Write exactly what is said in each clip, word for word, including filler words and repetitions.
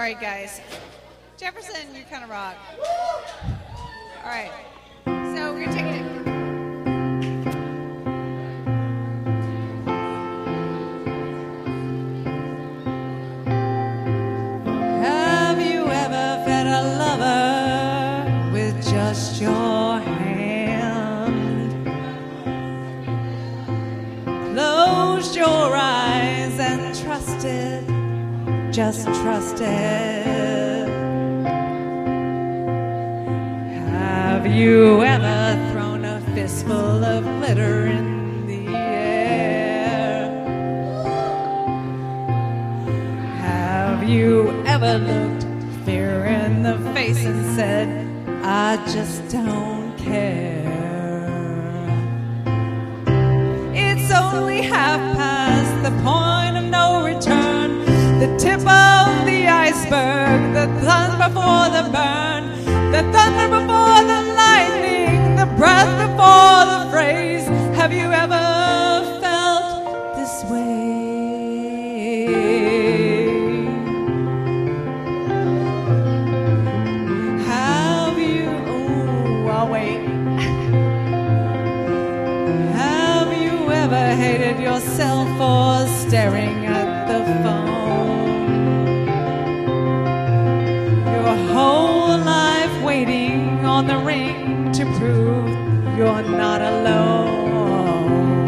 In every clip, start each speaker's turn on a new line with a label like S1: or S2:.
S1: Sorry, guys. Jefferson, you kind of rock. All right. So we're taking it.
S2: Have you ever fed a lover with just your hand? Closed your eyes and trusted, just trusted. Have you ever thrown a fistful of glitter in the air? Have you ever looked fear in the face and said, I just don't care? It's only half past the point of no return, the tip of the iceberg, the thunder before the burn, the thunder before the lightning, the breath before the phrase. Have you ever felt this way? Have you, oh, I'll wait. Have you ever hated yourself for staring at the phone? Your whole life waiting on the ring to prove you're not alone.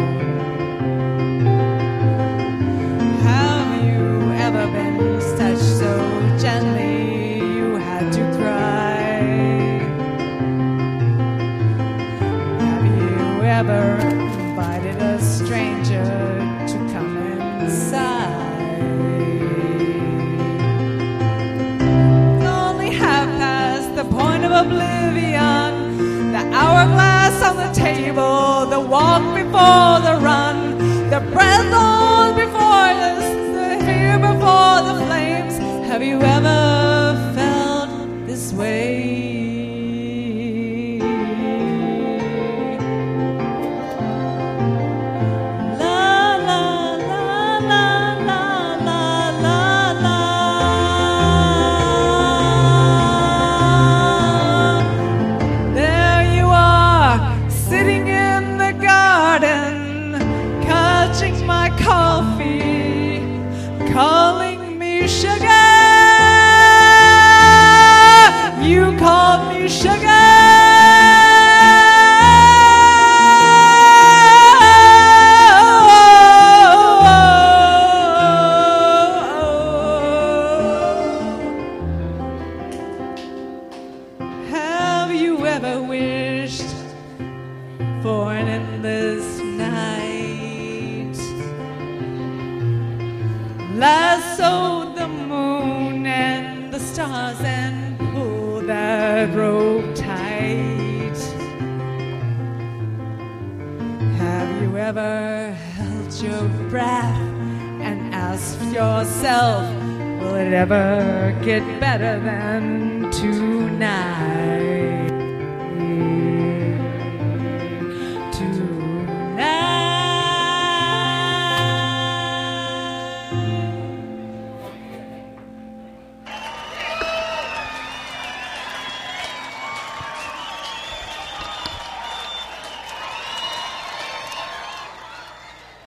S2: Have you ever been touched so gently you had to cry? Have you ever invited a stranger to come inside? The point of oblivion, the hourglass on the table, the walk before the run, the breath on before us, the fear before the flames. Have you ever felt this way? Coffee, calling me sugar. You called me sugar. Have you ever wished for an endless night? Lassoed the moon and the stars and pulled that rope tight. Have you ever held your breath and asked yourself, will it ever get better than tonight?